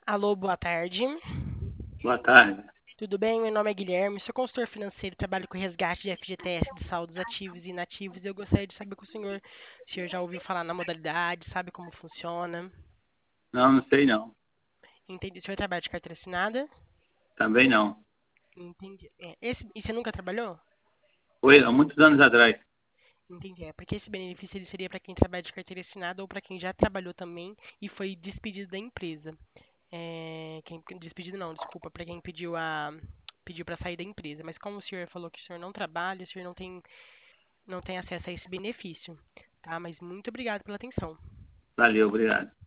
Alô, boa tarde. Boa tarde. Tudo bem? Meu nome é Guilherme, sou consultor financeiro, trabalho com resgate de FGTS de saldos ativos e inativos e eu gostaria de saber com o senhor já ouviu falar na modalidade, sabe como funciona? Não, não sei não. Entendi. O senhor trabalha de carteira assinada? Também não. Entendi. E você nunca trabalhou? Foi há muitos anos atrás. Entendi. É porque esse benefício ele seria para quem trabalha de carteira assinada ou para quem já trabalhou também e foi despedido da empresa. Quem despedido não, desculpa, para quem pediu para sair da empresa. Mas como o senhor falou que o senhor não trabalha, o senhor não tem acesso a esse benefício, tá? Mas muito obrigado pela atenção. Valeu, obrigado.